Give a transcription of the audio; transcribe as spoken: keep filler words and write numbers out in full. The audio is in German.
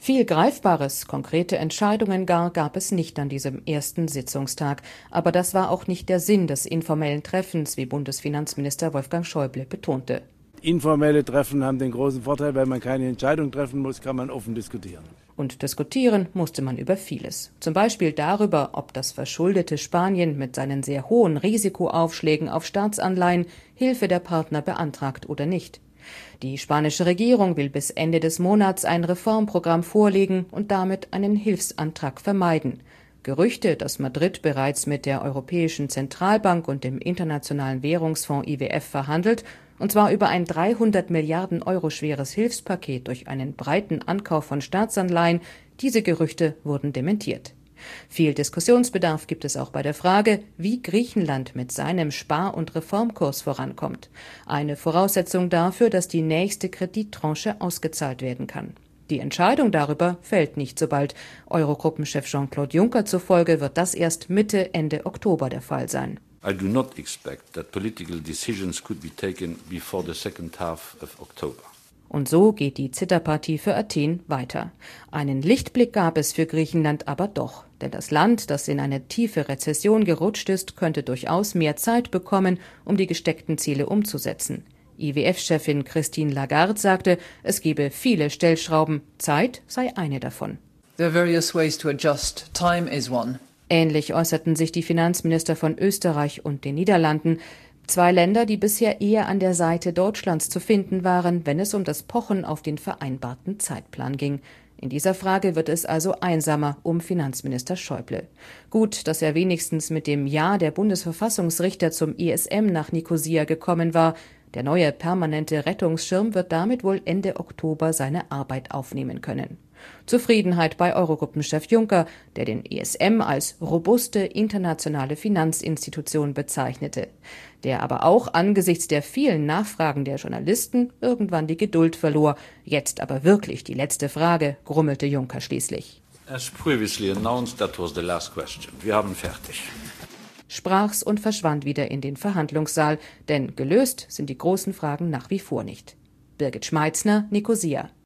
Viel Greifbares, konkrete Entscheidungen gar gab es nicht an diesem ersten Sitzungstag. Aber das war auch nicht der Sinn des informellen Treffens, wie Bundesfinanzminister Wolfgang Schäuble betonte. Informelle Treffen haben den großen Vorteil, weil man keine Entscheidung treffen muss, kann man offen diskutieren. Und diskutieren musste man über vieles. Zum Beispiel darüber, ob das verschuldete Spanien mit seinen sehr hohen Risikoaufschlägen auf Staatsanleihen Hilfe der Partner beantragt oder nicht. Die spanische Regierung will bis Ende des Monats ein Reformprogramm vorlegen und damit einen Hilfsantrag vermeiden. Gerüchte, dass Madrid bereits mit der Europäischen Zentralbank und dem Internationalen Währungsfonds I W F verhandelt, und zwar über ein dreihundert Milliarden Euro schweres Hilfspaket durch einen breiten Ankauf von Staatsanleihen, diese Gerüchte wurden dementiert. Viel Diskussionsbedarf gibt es auch bei der Frage, wie Griechenland mit seinem Spar- und Reformkurs vorankommt. Eine Voraussetzung dafür, dass die nächste Kredittranche ausgezahlt werden kann. Die Entscheidung darüber fällt nicht so bald. Eurogruppenchef Jean-Claude Juncker zufolge wird das erst Mitte, Ende Oktober der Fall sein. I do not expect that political decisions could be taken before the second half of October. Und so geht die Zitterpartie für Athen weiter. Einen Lichtblick gab es für Griechenland aber doch. Denn das Land, das in eine tiefe Rezession gerutscht ist, könnte durchaus mehr Zeit bekommen, um die gesteckten Ziele umzusetzen. I W F-Chefin Christine Lagarde sagte, es gebe viele Stellschrauben, Zeit sei eine davon. There are various ways to adjust. Time is one. Ähnlich äußerten sich die Finanzminister von Österreich und den Niederlanden. Zwei Länder, die bisher eher an der Seite Deutschlands zu finden waren, wenn es um das Pochen auf den vereinbarten Zeitplan ging. In dieser Frage wird es also einsamer um Finanzminister Schäuble. Gut, dass er wenigstens mit dem Ja der Bundesverfassungsrichter zum E S M nach Nikosia gekommen war. Der neue permanente Rettungsschirm wird damit wohl Ende Oktober seine Arbeit aufnehmen können. Zufriedenheit bei Eurogruppenchef Juncker, der den E S M als robuste internationale Finanzinstitution bezeichnete, der aber auch angesichts der vielen Nachfragen der Journalisten irgendwann die Geduld verlor. Jetzt aber wirklich die letzte Frage, grummelte Juncker schließlich. As previously announced, that was the last question. Wir haben fertig. Sprach's und verschwand wieder in den Verhandlungssaal, denn gelöst sind die großen Fragen nach wie vor nicht. Birgit Schmeitzner, Nikosia.